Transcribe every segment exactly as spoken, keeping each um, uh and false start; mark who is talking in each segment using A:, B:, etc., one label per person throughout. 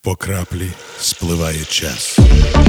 A: По краплі спливає час.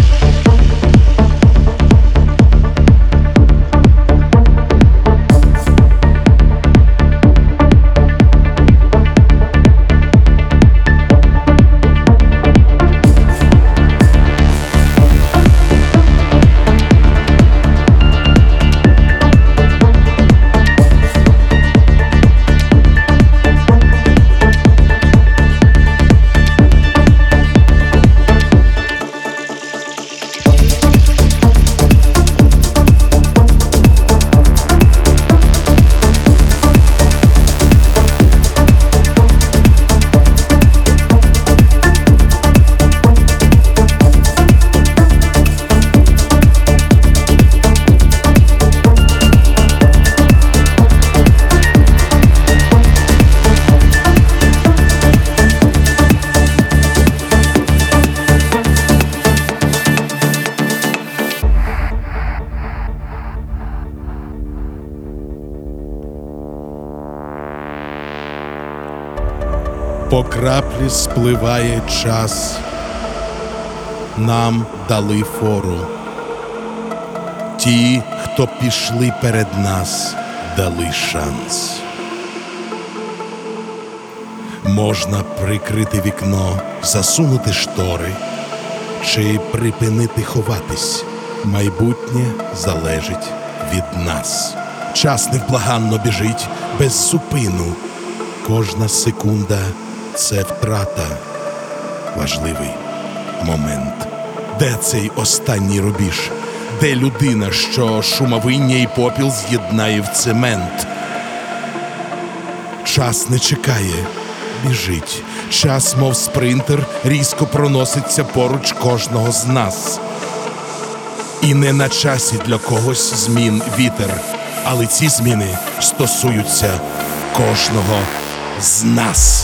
A: По краплі спливає час, нам дали фору. Ті, хто пішли перед нас, дали шанс. Можна прикрити вікно, засунути штори чи припинити ховатись. Майбутнє залежить від нас. Час невблаганно біжить без зупину. Кожна секунда – це втрата. Важливий момент. Де цей останній рубіж? Де людина, що шумовиння і попіл з'єднає в цемент? Час не чекає, біжить. Час, мов спринтер, різко проноситься поруч кожного з нас. І не на часі для когось змін вітер, але ці зміни стосуються кожного з нас.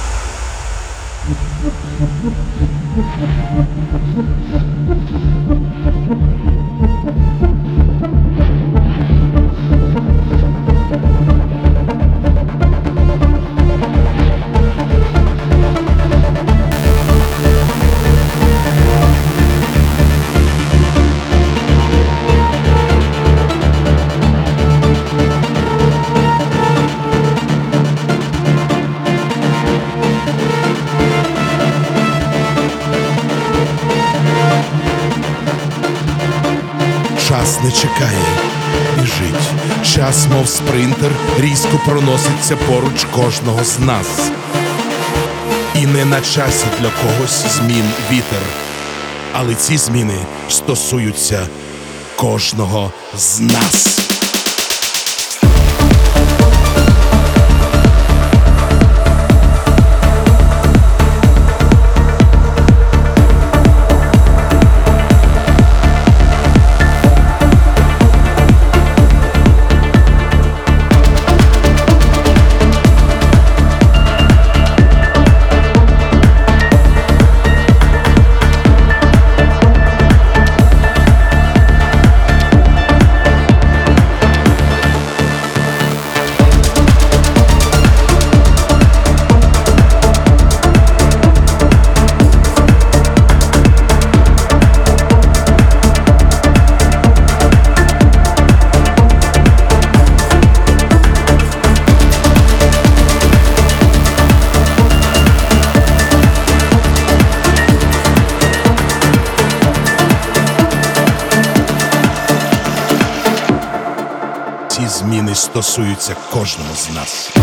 A: Час не чекає, біжить. Час, мов спринтер, різко проноситься поруч кожного з нас. І не на часі для когось змін вітер, але ці зміни стосуються кожного з нас. Ці зміни стосуються кожного з нас.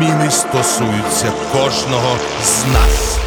A: Зміни стосуються кожного з нас.